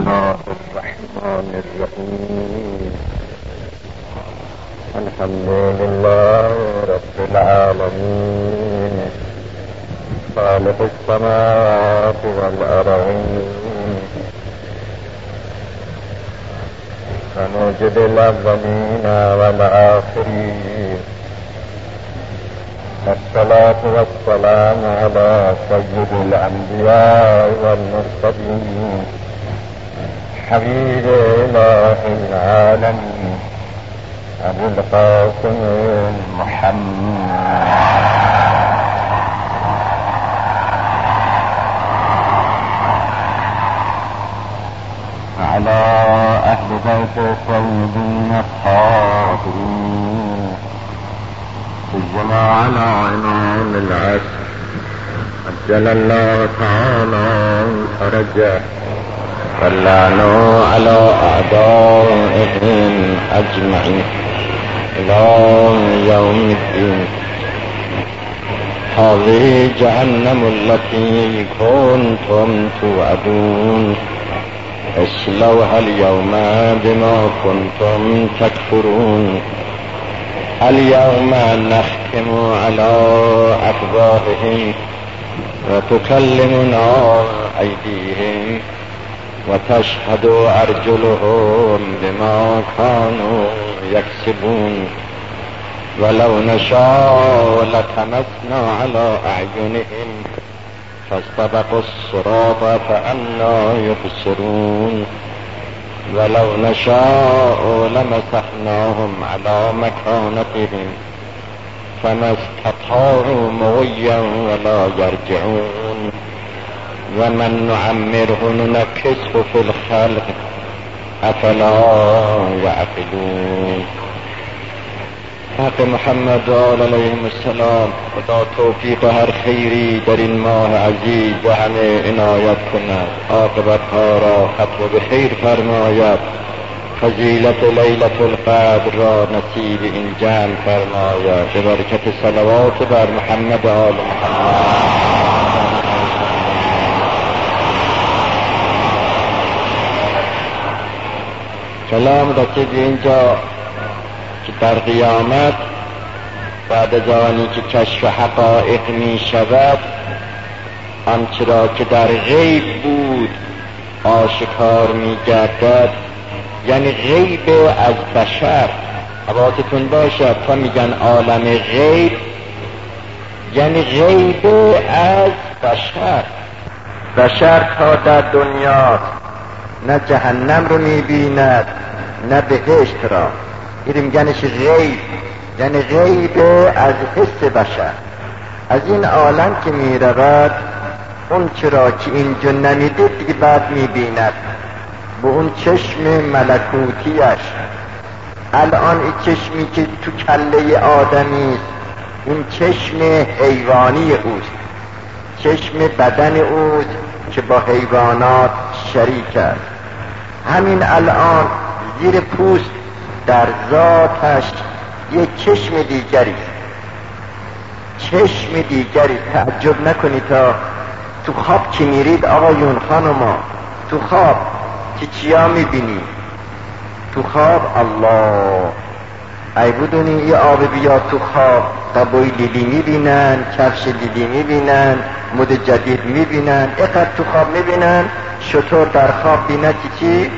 الله الرحمن الرحيم الحمد لله رب العالمين خالق السماوات والأرضين ونوجد الأولين والآخرين الصلاة والسلام على سيد الأنبياء والمرسلين حبيب إله العالمين أبو القاسم محمد على أهل بيت الطيبين الطاهرين سيما على إمام العصر عجل الله تعالى فرجه واللعنوا على أعدائهم أجمعين إلى يوم الدين. هذه جهنم التي كنتم توعدون اصلوها اليوم بما كنتم تكفرون. اليوم نختم على أفواههم وتكلمنا أيديهم وتشهد أرجلهم بما كانوا يكسبون. ولو نشاء لطمسنا على أعينهم فاستبقوا الصراط فأنى يبصرون. ولو نشاء لمسحناهم على مكانتهم فما استطاعوا مغيا ولا يرجعون. ومن نعمره ننكسه في الخلق افلا يعقلون. حق محمد و آل علیهم السلام خدا توفیق هر خیری در این ماه عزیز و همه عنایت کند، عاقبت ها را ختم به خیر فرماید، فضیلت لیلة القدر را نصیب این جمع فرماید، به برکت صلوات بر محمد و آل محمد. کلام رسید اینجا که در قیامت بعد از آنی که کشف حقایق می شود آنچه را که در غیب بود آشکار می گردد، یعنی غیب از بشر. حواستون باشد تا میگن عالم غیب یعنی غیب از بشر. بشر تا در دنیا نه جهنم رو میبیند نه بهشت را، این میگنش غیب، یعنی غیب از حس بشر. از این عالم که میرود اون چرا که اینجا نمیدید دیگه بعد میبیند به اون چشم ملکوتیش. الان این چشمی که تو کله آدمی است این چشم حیوانی اوست، چشم بدن اوست که با حیوانات شریک است. همین الان زیر پوست در ذاتش یک چشم دیگری، چشم دیگری. تعجب نکنید تا تو خواب که میرید آقایون خانوما، تو خواب که چیا میبینی؟ تو خواب الله ای بودونی یه آب بیا تو خواب، قبوی لیلی میبینن، کفش لیلی میبینن، مد جدید میبینن، اقدر تو خواب میبینن. شطور در خواب بینه چی؟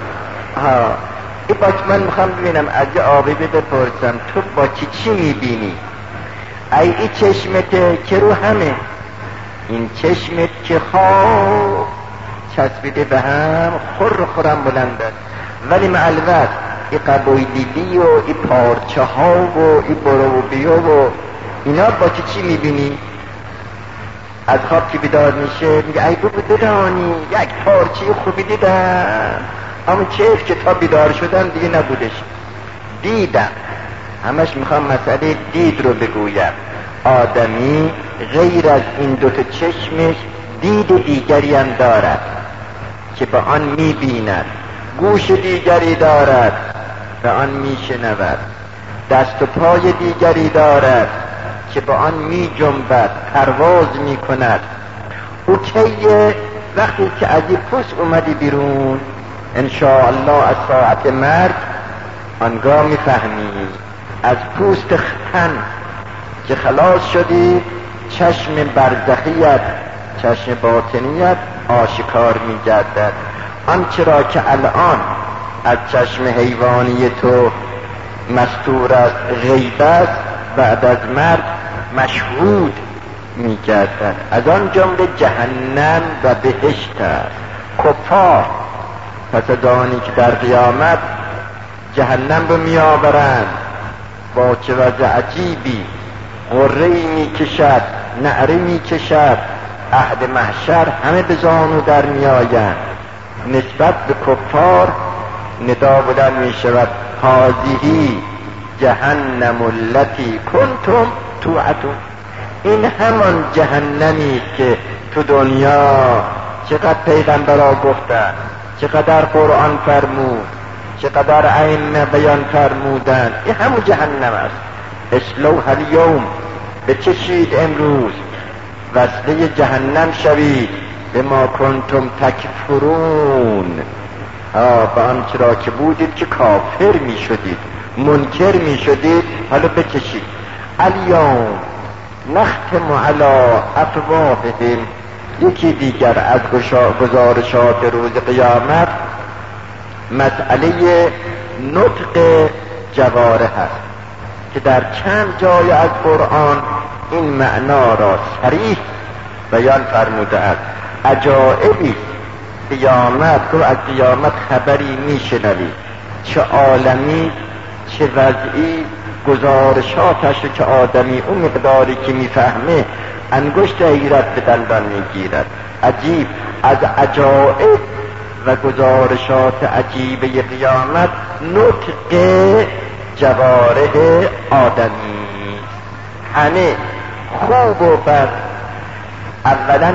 ای باک من میخوام ببینم از یه آبی بپرسم تو با چی میبینی؟ ای چشمت که رو همه، این چشمت که خواب چسبیده به هم خورم بلند است، ولی مع الوقت ای قبوی لیلی و ای پارچه ها و ای برو و بیا و اینا با چی میبینی؟ از خواب که بیدار میشه میگه ای بابا بدانی یک پارچه خوبی دیدم، اما چیف که تا بیدار شدم دیگه نبودش، دیدم. همش میخوام مسئله دید رو بگویم. آدمی غیر از این دوتا چشمش دید دیگری هم دارد که به آن میبیند، گوش دیگری دارد به آن میشنود، دست و پای دیگری دارد که به آن می جنبد، پرواز می کند. او کیه؟ وقتی که از این پوست اومدی بیرون انشاءالله از ساعت مرگ آنگاه میفهمی از پوست تن که خلاص شدی چشم برزخیت، چشم باطنیت آشکار می‌گردد. آنچه را که الان از چشم حیوانی تو مستور است، غیب است، بعد از مرگ مشهود می‌گردد. از آن جمله جهنم و بهشت است. کفار پس از آنی که در قیامت جهنم رو می‌آورند، با چه وضع عجیبی غره‌ای می‌کشد، نعره می‌کشد، عهد محشر همه به زانو در می‌آیند. نسبت به کفار ندا بلند می‌شود هذه جهنم التی کنتم توعدون. این همان جهنمی است که تو دنیا چقدر پیغمبرها گفتند، چقدر قرآن فرمود، چقدر ائمه بیان فرمودند. این همون جهنم است. اصلوها الیوم، بچشید امروز، وصله جهنم شوید، بما کنتم تکفرون، به آنچه را که بودید که کافر می شدید، منکر می شدید، حالا بچشید. الیوم نختم علی افواههم. یکی دیگر از گزارشات روز قیامت مسئله نطق جوارح است که در چند جای از قرآن این معنا را صریح بیان فرموده است. عجائبی قیامت، تو از قیامت خبری میشنوی، چه عالمی چه وضعی، گزارشاتش که آدمی اون مقداری که میفهمه انگشت حیرت به دندان میگیرد. عجیب از عجائب و گزارشات عجیبه قیامت نطق جوارح آدمی. همه خوب و بد. اولا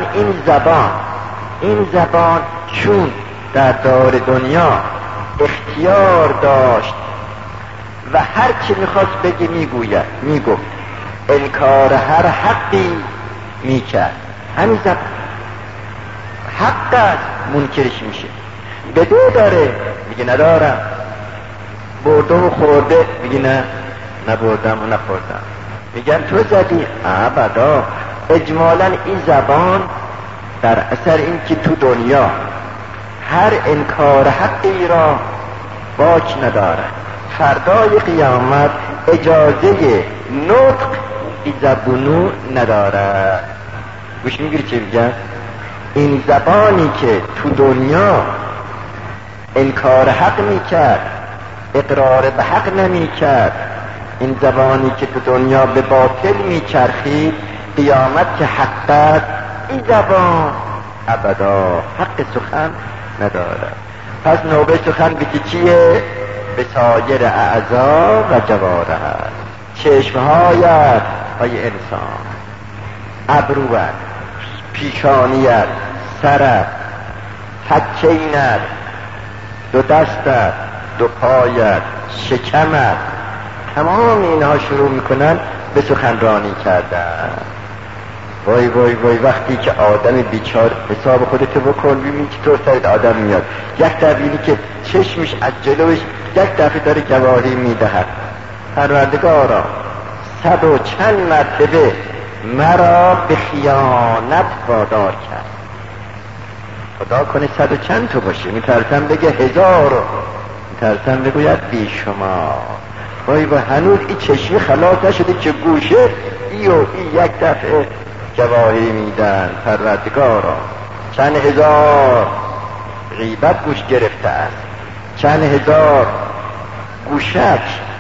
این زبان چون در دار دنیا اختیار داشت و هر چی میخواست بگه میگفت، انکار هر حقی میکرد. همین زبان حق است، منکرش میشه. بده داره میگه ندارم، برده و خورده میگه نه نبردم و نخوردم. میگن تو زدی، ابدا. اجمالا این زبان در اثر این که تو دنیا هر انکار حقی را باک نداره، فردای قیامت اجازه نطق این زبونو نداره. گوش میگیری چه میگن؟ این زبانی که تو دنیا انکار حق میکرد، اقرار به حق نمیکرد، این زبانی که تو دنیا به باطل میچرخید، قیامت که حق است، این زبان ابدا حق سخن نداره. پس نوبه سخن به چیه؟ به سایر اعضا و جوارح است. چشمهایت های انسان، ابروت، پیشانیت، سرت، فکینت، دو دستت، دو پایت، شکمت، تمام اینها شروع میکنن به سخنرانی کردن. وای وای وای، وقتی که آدم بیچار حساب خودت بکن ببین چطور سرت آدم میاد. یک دفعه که چشمش از جلوش یک دفعه داره گواهی میدهد پروردگارا 100 و چند مرتبه مرا به خیانت وادار کرد. خدا کنه 100 و چند تو باشه، میترسم بگه 1000، میترسم بگوید بی شما. وای و هنوز این چشمی خلاص نشده که گوشه ای و ای یک دفعه گواهی میدن پروردگارا. چند هزار غیبت گوش گرفته است، چند هزار گوشک.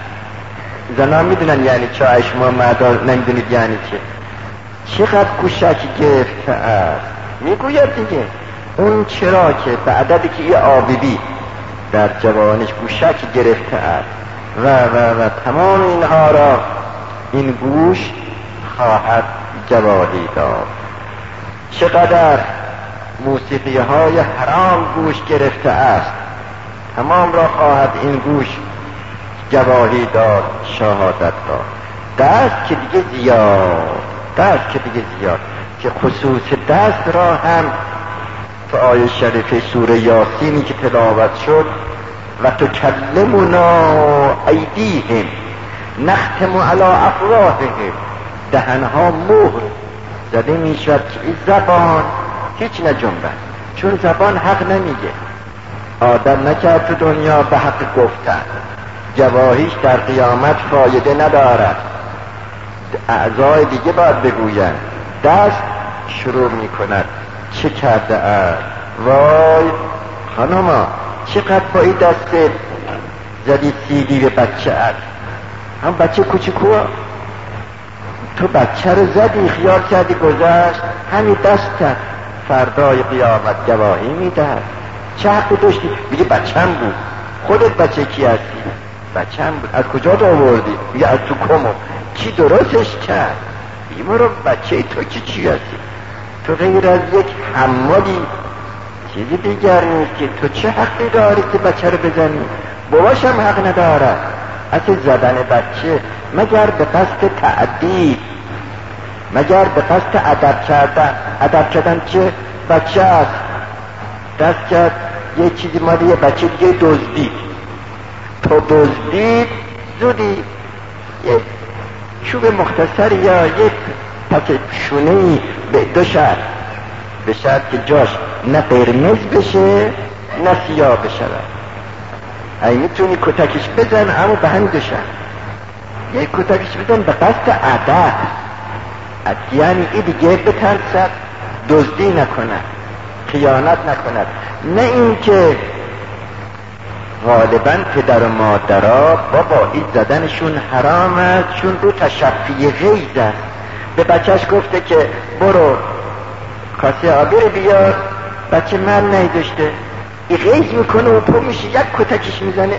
زنان میدونن یعنی چه، شما مردا نمیدونید یعنی چه. چقدر گوشک گرفته است. میگوید دیگه اون چرا که به عددی که یه آبیبی در جوانش گوشک گرفته است و تمام اینها را این گوش خواهد جوابی داد. چقدر موسیقی های حرام گوش گرفته است، تمام را خواهد این گوش گواهی داد، شهادت داد. دست که دیگه زیاد، که خصوص دست را هم تو آیه شریفه سوره یاسینی که تلاوت شد و تکلمنا ایدیهم نختم علی افواههم، دهنها مهر زده می شود که این زبان هیچ نجنبد، چون زبان حق نمیگه. آدم نکرد تو دنیا به حق گفتن، گواهیش در قیامت فایده ندارد، اعضای دیگه باید بگوین. دست شروع می کند چه کرده است، وای خانوما چقدر با این دست زدی سیدی به بچه است، هم بچه کوچیکوه، تو بچه رو زدی خیال کردی گذشت، همین دستت فردای قیامت گواهی میدهد. چه حقی داشتی؟ میگه بچه‌م بود. خودت بچه کی هستی؟ بچه‌م بود. از کجا تو آوردی؟ میگه از تو کمو. کی درستش کرد؟ میگه برو بچه تو چی هستی؟ تو غیر از یک حمالی چیزی دیگر نیست که تو چه حقی داری که بچه رو بزنی؟ باباش هم حق نداره. اصل زدن بچه مگر به قصد تعدیب، مگر به قصد ادب کردن. ادب کردن چه؟ بچه است دست کرد یه چیزی مالی یه بچه دیگه دزدید، تو دزدید زودی یه چوب مختصر یا یک پس شونهی به دو شرط، به شرط که جاش نه قرمز بشه نه سیاه بشه. ای میتونی کتکش بزن اما به هم دو شرط، یک کتکش بزن به قصد ادب، یعنی این دیگه بترسد دزدی نکند، خیانت نکند. نه اینکه غالبا پدر و مادرها بابا این زدنشون حرام است چون رو تشفی غیظ است. به بچهش گفته که برو کاسه آبی رو بیار، بچه من نداشته، این غیظ میکنه و تو میشه یک کتکش میزنه.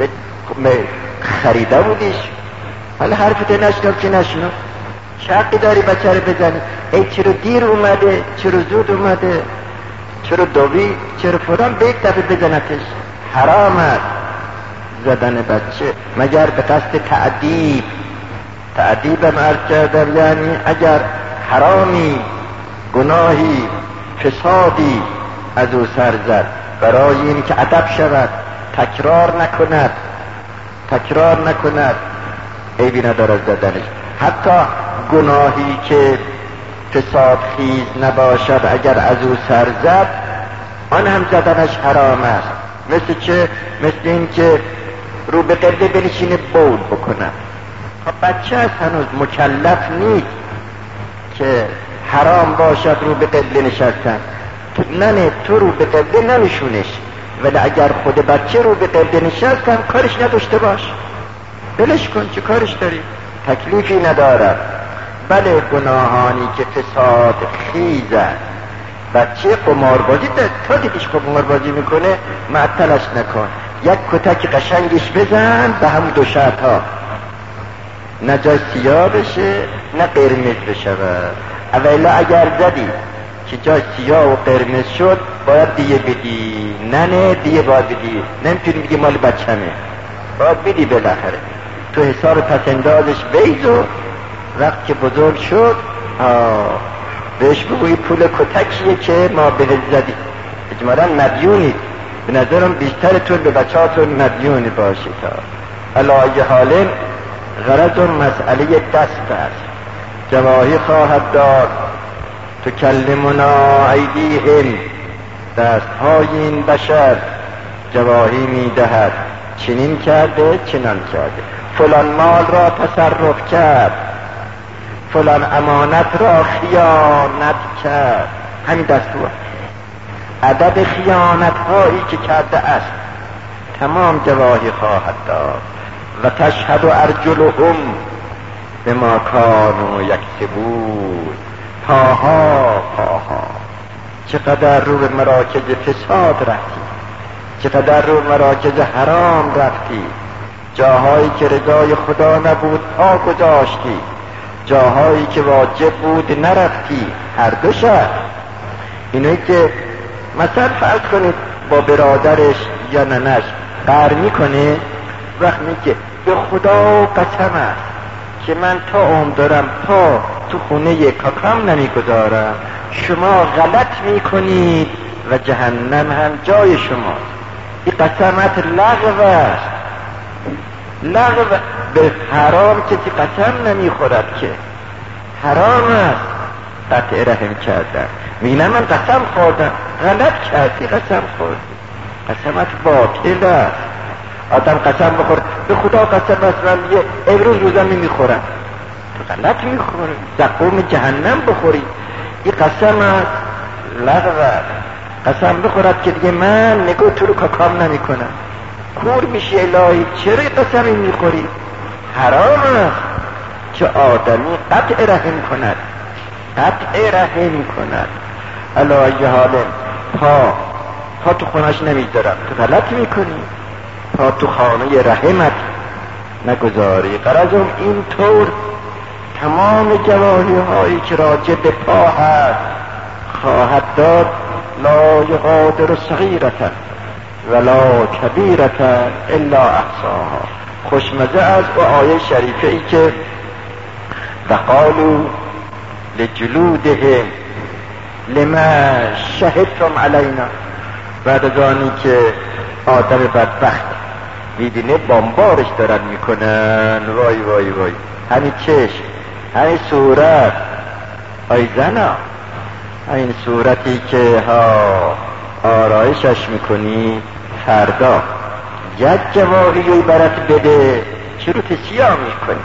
خریده بودیش، حالا حرفت نشنو که نشنو، چه حقی داری بچه رو بزنی؟ ای چرا دیر اومده، چرا زود اومده، چرا دوی، چرا فلان، به یک دفعه بزنتش. حرام است زدن بچه مگر به قصد تعدیب. تعدیبم عرض کردم یعنی اگر حرامی، گناهی، فسادی از او سر زد برای این که ادب شود، تکرار نکند عیبی ندارد زدنش. حتی گناهی که فساد خیز نباشد اگر از او سر زد آن هم زدنش حرام است. مثل چه؟ مثل این که رو به قبله بنشینه بول بکنه. خب بچه هست هنوز مکلف نیست که حرام باشد رو به قبله نشستن. نه تو رو به قبله ننشونش، ولی اگر خود بچه رو به قبله نشستن کارش نداشته باش، بلش کن، چه کارش داری؟ تکلیفی ندارد. بله گناهانی که فساد خیزه، بچه قماربازی تا دیدیش قماربازی میکنه معطلش نکن، یک کتک قشنگش بزن به هم دو شرط ها، نه جای سیاه بشه نه قرمز بشه. اولا اگر زدی که جای سیاه و قرمز شد باید دیگه بدی، نه دیگه باید بدی، نمیتونی بگی مال بچه‌مه، باید بدی بالاخره. تو حساب پسندازش بیزو وقت که بزرگ شد بهش بگوی پول کتکیه که ما به زدی، اجمالا مدیونید. به نظرم بیشترتون به بچهاتون مدیونی باشید. علایه حال غرض مسئله دست است. جواهی خواهد داد تکلمنا ایدیهم، دستهای این بشر جواهی میدهد چنین کرده چنان کرده، فلان مال را تصرف کرد، فلان امانت را خیانت کرد. همین دستور عدد خیانت هایی که کرده است تمام جواهی خواهد داد. و تشهد ارجلهم بما کانوا یکسبون. پاها چقدر رو به مراکز فساد رفتی، چقدر رو به مراکز حرام رفتی، جاهایی که رضای خدا نبود پا گذاشتی، جاهایی که واجب بود نرفتی. هر دو شهر اینه که مثلا فرض کنید با برادرش یا ننش قهر میکنه، وقت میگه به خدا قسم است که من تا عمر دارم پا تو خونه کاکام نمیگذارم، شما غلط میکنید و جهنم هم جای شماست. این قسمت لغو است. لغو به حرام کسی قسم نمیخورد که، حرام است قطع رحم کردن. میگه من قسم خوردم، غلط کردی قسم خوردی، قسمت باطل است. آدم قسم بخور به خدا قسم است من یه امروز روزم نمیخورم، تو غلط میخوری، زقوم جهنم بخوری. این قسم است لغو است. قسم بخورد که دیگه من نگاه تو رو کاکام نمی کنم، کور میشی الهی چرا قسمی میخوری؟ حرام است که آدمی قطع رحم کند، قطع رحم کند. علی حاله پا تو خونش نمیذارم، تو غلط میکنی، پا تو خانه رحمت نگذاری. غرضم این طور تمام جواهی هایی که راجع به پا هست خواهد داد. لا یغادر صغیرة ولا کبیرة الا احصاها. خوشمزه از و آیه شریفه ای که وقالوا لجلودهم لما شهدتم علینا. بعد از آنی که آدم بدبخت میدینه بامبارش دارن میکنن، وای وای وای، همین چشم، همین صورت، ای زنا، این صورتی که آرایشش میکنی فردا یک جواهی برات بده چرا سیاه میکنی؟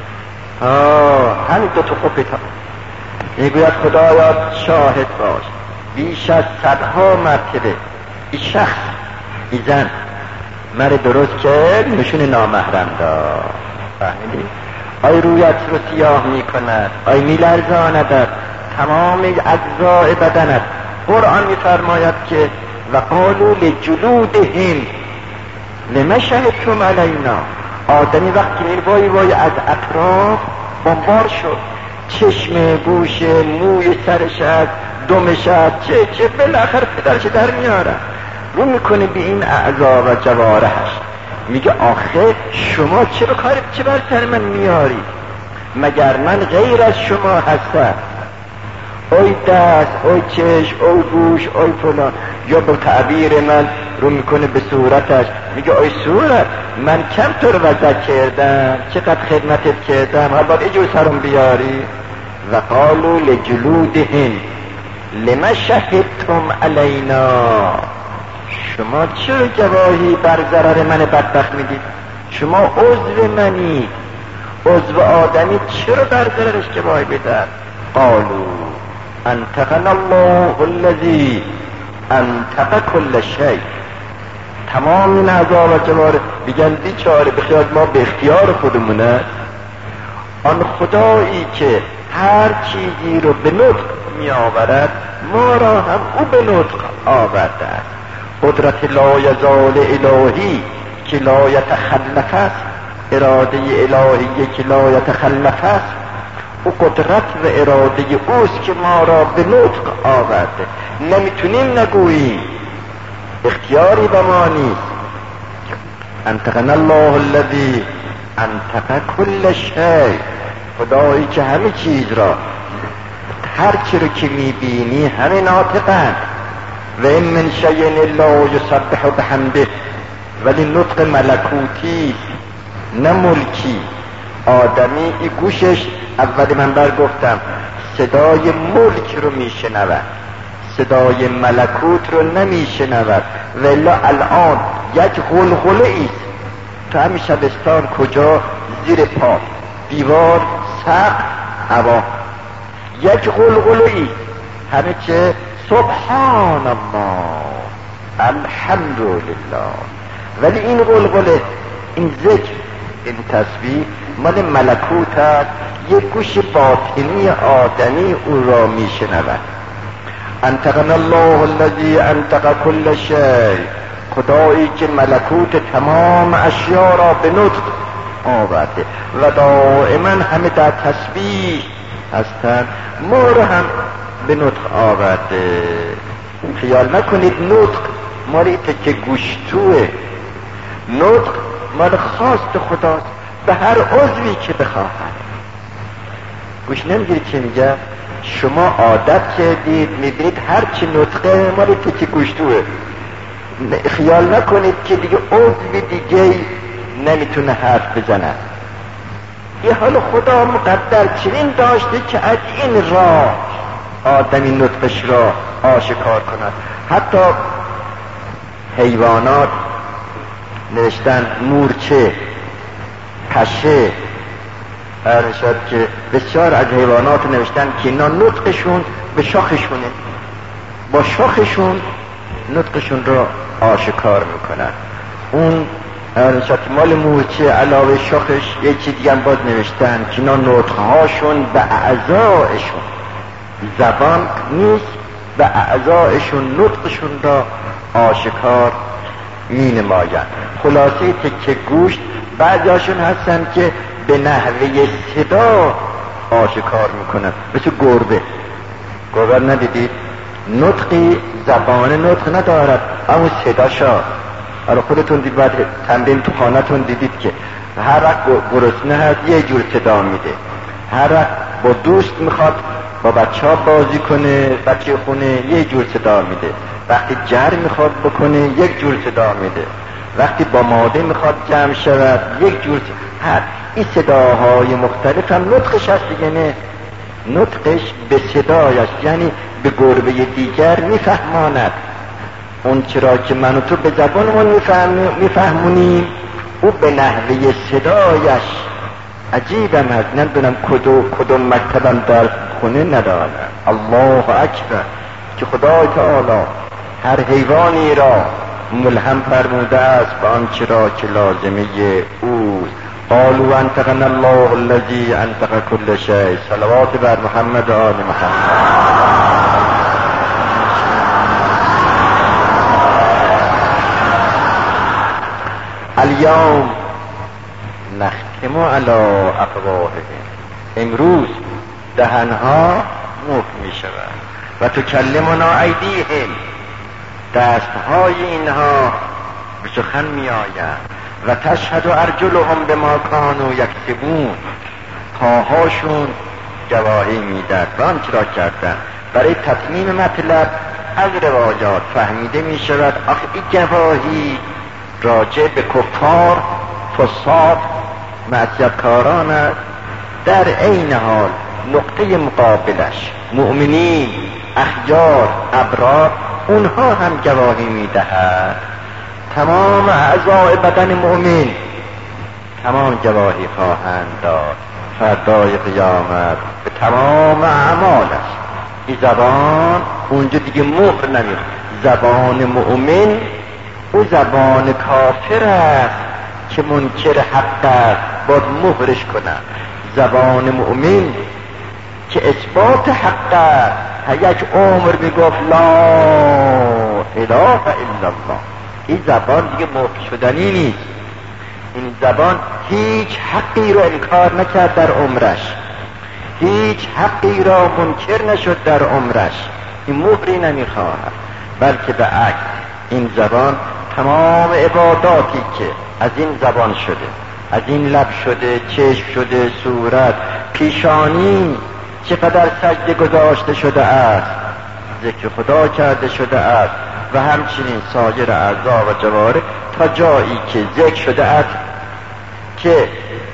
همین دو تا خوبتا. میگوید خدایا شاهد باش، بیش از 100 مرتبه این شخص، این زن مرا درست کرد نشون نامحرم داد. فهمیدی؟ آی رویت رو سیاه میکند، آی میلرزاندت تمام اجزاء بدنت. قرآن میفرماید که وقالوا لجلودهم لما شهدتم علینا. آدمی وقتی میره وای وای از اطراف بمبار شد، چشم، گوش، موی سرش هست، دمش هست، چه بالاخره پدرش در میاره رو میکنه به این اعضا و جوارحش. میگه آخه شما چه بر سر من میاری؟ مگر من غیر از شما هستم؟ اوی دست، اوی چشم، اوی گوش، اوی فلان. یا به تعبیر من رو میکنه به صورتش، میگه اوی صورت من کم تو رو وضع کردم، چقدر خدمتت کردم، حالا باید اجور سرم بیاری. وقالوا لجلودهم لما شهدتم علینا. شما چرا گواهی بر ضرر من بدبخت میدید؟ شما عضو منی، عضو آدمی، چرا بر ضررش گواهی بدن؟ قالوا انطقنا الله الذی انطق کل شیء. تمام این اعضا و جوارح میگن بیچاره بخیال ما به اختیار خودمونه. آن خدایی که هر چیزی رو به نطق می آورد ما را هم او به نطق آورده است. قدرت لا یزال الهی که لا یتخلف است، اراده الهی که لا یتخلف است، او قدرت و اراده اوست که ما را به نطق آورده. نمیتونیم نگوییم، اختیاری به ما نیست. انطقنا الله الذی انطق کل شیء. خدایی که همه چیز را، هر چی رو که میبینی همه ناطقند. و این من شیء الا یسبح بحمده. ولی نطق ملکوتی نه ملکی. آدمی ای گوشش اول من برگفتم صدای ملک رو میشنود، صدای ملکوت رو نمیشنود. ولی الان یک غلغله ایست تو همین شبستان، کجا؟ زیر پا، دیوار، سقف، هوا، یک غلغله ای همه چه سبحان الله الحمدلله. ولی این غلغله، این ذکر، این تسبیح مال ملکوت است. یک گوش باطنی آدمی او را میشنود. انطقنا الله الذی انطق کل شیء. خدایی که ملکوت تمام اشیا را به نطق آورده و دائما همه در تسبیح هستند، ما را هم به نطق آورده. خیال نکنید نطق مال تکه گوشتوه. نطق مال خواست خداست به هر عضوی که بخواهد. گوش نمیگیری چه میگه؟ شما عادت کردید میبینید هرچی نطقه مال تکی گوشتوه، خیال نکنید که دیگه عضو دیگه نمیتونه حرف بزنه. یه حال خدا مقدر چنین داشته که از این راه آدمی نطقش را آشکار کند. حتی حیوانات نوشتن مورچه، پشه، ارشد که بسیار از حیوانات نوشتن که اینا نطقشون به شاخشونه، با شاخشون نطقشون را آشکار میکنن. اون ارشد مال مورچه علاوه شاخش یه چیز دیگه هم باز نوشتن که اینا نطقهاشون به اعضایشون، زبان نیست، به اعضایشون نطقشون را آشکار می نمایند. خلاصه تکه گوشت بعضیاشون هستن که به نحوه صدا آشکار میکنن، مثل گربه ندیدید؟ نطقی زبان نطق ندارد اما صداشا. حالا خودتون دید بعد تمرین تو خانه‌تون دیدید که هر وقت گرسنه هست یه جور صدا میده، هر وقت با دوست میخواد با بچه ها بازی کنه، بچه خونه یه جور صدا میده، وقتی جر میخواد بکنه یک جور صدا میده، وقتی با ماده میخواد جمع شود یک جور صدا. این صداهای مختلف هم نطقش هست دیگه. نه، نطقش به صدایش، یعنی به گربه دیگر میفهماند. اون چرا که من و تو به زبانمون میفهمونیم او به نحوه صدایش. عجیبم هست، ندونم کدوم مکتبم در خونه ندارم. الله اکبر که خدای تعالی هر حیوانی را ملهم فرموده است به آنچه را که لازمه اوست. قالوا انطقنا الله الذی انطق كل شیء. صلوات بر محمد و آل محمد. الیوم نختم علی افواههم. امروز دهنها مهر می شود و تکلمنا ایدیهم، دستهای اینها به سخن می آید. و تشهد ارجلهم بما کانوا یکسبون، پاهاشون گواهی میداد و آنچه را کردن. برای تتمیم مطلب از روایات فهمیده می شود آخه این گواهی راجع به کفار، فساد، معصیتکاران است. در عین حال نقطه مقابلش مؤمنین، اخیار، ابرار، اونها هم گواهی میدهد. تمام اعضای بدن مؤمن تمام گواهی خواهند داد فردای قیامت به تمام اعمالش. این زبان اونجا دیگه مهر نمیخواد. زبان مؤمن او زبان کافر است که منکر حق است، باید مهرش کنند. زبان مؤمن که اثبات حق است، یک عمر میگفت لا اله الا الله. این زبان دیگه مهر شدنی نیست. این زبان هیچ حقی رو انکار نکرد در عمرش، هیچ حقی را منکر نشد در عمرش. این مهری نمیخواهد، بلکه به عکس این زبان تمام عباداتی که از این زبان شده، از این لب شده، چشم شده، صورت، پیشانی چقدر سجده گذاشته شده است، ذکر خدا کرده شده است و همچنین سایر اعضا و جوارح تا جایی که ذکر شده است که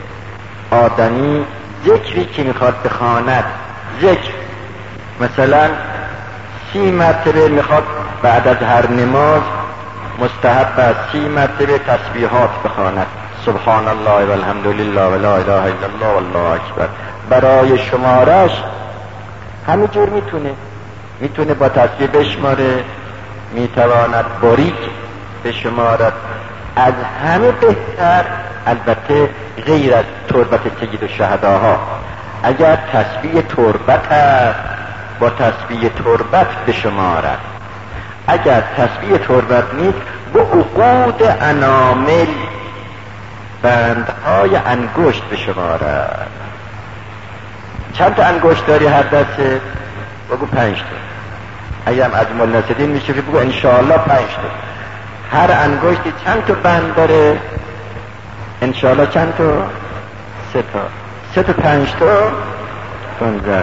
آدمی ذکری که میخواد بخواند، ذکر مثلا 30 مرتبه میخواد بعد از هر نماز مستحب است 30 مرتبه تسبیحات بخواند، سبحان الله و الحمد لله و لا اله الا الله والله اکبر. برای شمارش همینجور میتونه با تسبیح بشماره، میتواند باریک بشمارد. از همه بهتر البته غیر از تربت سید الشهداها، اگر تسبیح تربت است با تسبیح تربت بشمارد. اگر تسبیح تربت نیست با عقود انامل، بندهای انگشت بشمارد. چند تا انگشت داری هر دسته؟ بگو 5 تا. اگه هم از مولا نصرالدین میشه بگو انشاءالله 5 تا. هر انگشتی چند تا بند داره؟ انشاءالله چند تا؟ 3 تا. 3 تا 5 تا 15 تا.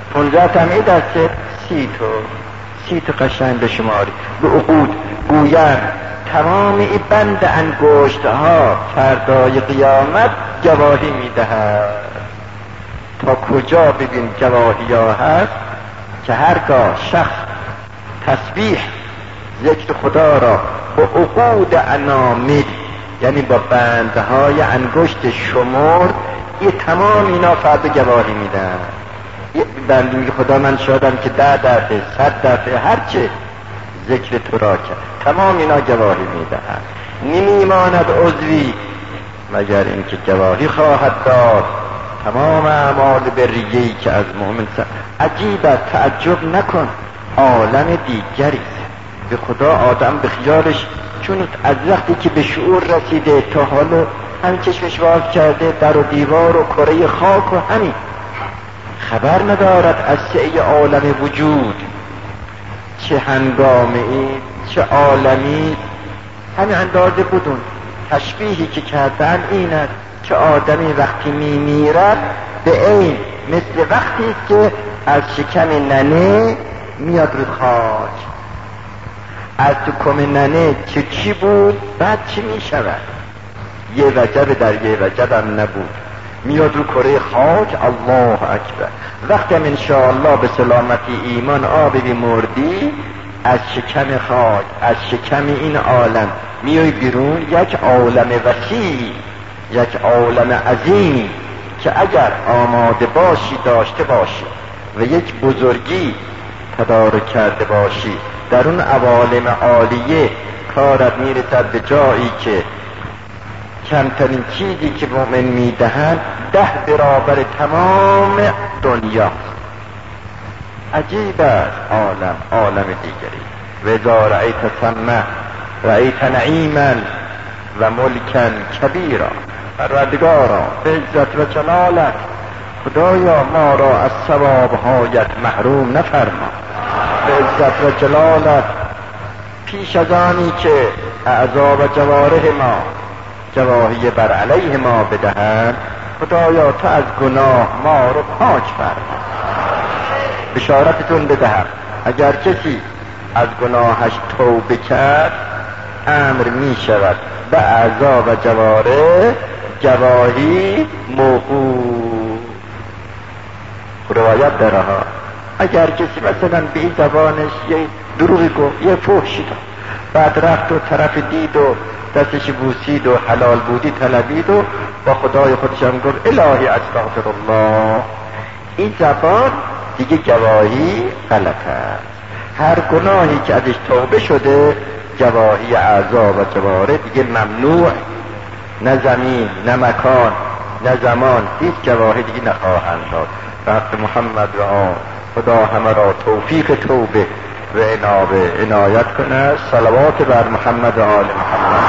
15 تمعید دسته 30 تا قشنگ بشماری. به عقود گویند تمام این بند انگشت ها فردای قیامت گواهی میدهد. تا کجا ببین گواهی ها هست که هرگاه شخص تسبیح ذکر خدا را با عقود انامل، یعنی با بندهای انگشت شمرد، این تمام اینا فرد گواهی میدن. یه بندی میگه خدا من شادم که 10 دفعه 100 دفعه هرچه ذکر تو را کرد، تمام اینا گواهی میدهند. نمیماند عضوی مگر اینکه گواهی خواهد داد تمام اعمال بریه‌ای که از مؤمن عجیب است، تعجب نکن، عالم دیگری به خدا آدم به خیالش، چون از وقتی که به شعور رسیده تا حالا همین چشمش باز کرده در و دیوار و کره خاک و همین خبر ندارد از سعی عالم وجود چه هنگامه ای چه عالمی. همین اندازه بدون تشبیهی که کردن این است که آدمی وقتی میمیرد به عین مثل وقتی که از شکم ننه میاد رو خاک، از تو کم ننه چی بود بعد چی میشود، یه وجب در یه وجب هم نبود، میاد رو کره خاک. الله اکبر. وقتی هم انشاءالله به سلامتی ایمان آبی مردی از شکم خاک، از شکم این عالم میای بیرون، یک عالم وسیع، یک عالم عظیم که اگر آماده باشی داشته باشی و یک بزرگی تدارک کرده باشی در اون عوالم عالیه کارت میرسد به جایی که کمترین چیزی که مؤمن میدهند 10 برابر تمام دنیا. عجیب است عالم دیگری. و اذا رأیت ثمه رأیت نعیما و ملکا کبیرا. پروردگارا به عزت و جلالت خدایا ما را از ثوابهایت محروم نفرما. به عزت و جلالت پیش از آنی که اعضا و جوارح ما گواهی بر علیه ما بدهند خدایا تو از گناه ما رو پاک فرما. بشارتتون بدهم اگر کسی از گناهش توبه کرد امر می شود به اعضا و جوارح گواهی موقوف. روایت داره ها اگر کسی مثلا به این زبانش یه دروغی گفت، یه فحشی داد، بعد رفت و طرف دید و دستش بوسید و حلال بودی طلبید و با خدای خودش هم گفت الهی استغفر الله، این زبان دیگه گواهی غلط است. هر گناهی که ازش توبه شده گواهی اعضا و جوارح دیگه ممنوع، نه زمین نه مکان نه زمان هیچ گواهی دیگه نخواهند داد. حق محمد و آن خدا همه را توفیق توبه و انابه عنایت کنه. صلوات بر محمد و آل محمد.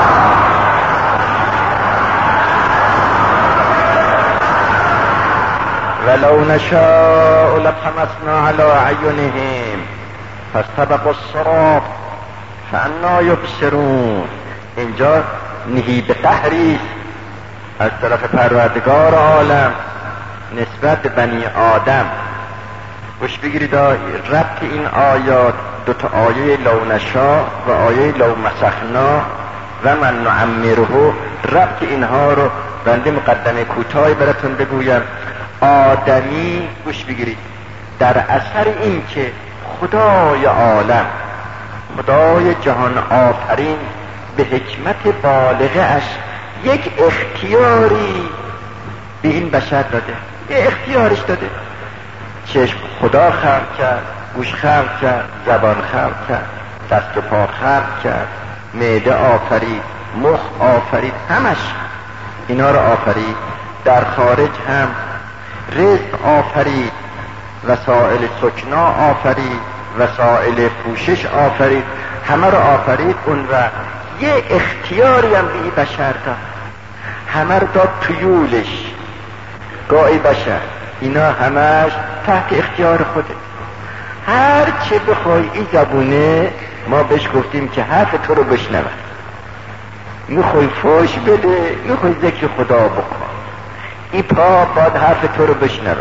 ولو نشاء لطمسنا على اعینهم فاستبقوا الصراط فانا یبصرون. اینجا نهیب قهری از طرف پروردگار عالم نسبت بنی آدم. گوش بگیرید ربط این آیات، 2 تا آیه لو نشا و آیه لو مسخنا و من نعمره، ربط اینها رو بنده مقدمه کوتاهی براتون بگویم. آدمی گوش بگیرید در اثر این که خدای عالم، خدای جهان آفرین به حکمت بالغه اش یک اختیاری به این بشر داده، یه اختیارش داده. چشم خدا خلق کرد، گوش خلق کرد، زبان خلق کرد، دست و پا خلق کرد، معده آفرید، مخ آفرید، همش اینا رو آفرید. در خارج هم رزق آفرید، وسائل سکنا آفرید، وسائل پوشش آفرید، همه رو آفرید. اون و یه اختیاری هم به این بشر داد، همه رو داد تویولش. گاهی بشر اینا همش تحت اختیار خوده، هر چه بخوای این زبونه ما بهش گفتیم که حرف تو رو بشنود، میخوای فوش بده، میخوای ذکر خدا بکن، این پا باید حرف تو رو بشنود،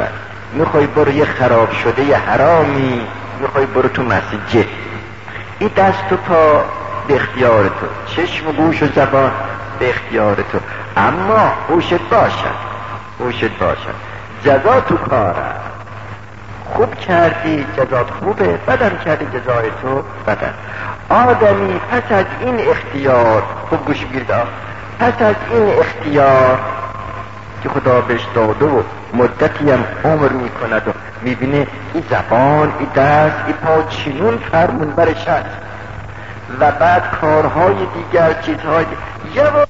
میخوای برو یه خراب شده یه حرامی، میخوای برو تو مسجد، این دست و پا به اختیار تو، چشم و گوش و زبان به اختیار تو، اما هوشت باشد جزا تو کاره، خوب کردی جزات خوبه، بدم کردی جزای تو بدن. آدمی پس از این اختیار، خوب گوش بگیرید، پس از این اختیار که خدا بهش داده و مدتی هم عمر میکند و میبینه این زبان، این دست، این پا چنون فرمون برش هست و بعد کارهای دیگر، چیزهای یواش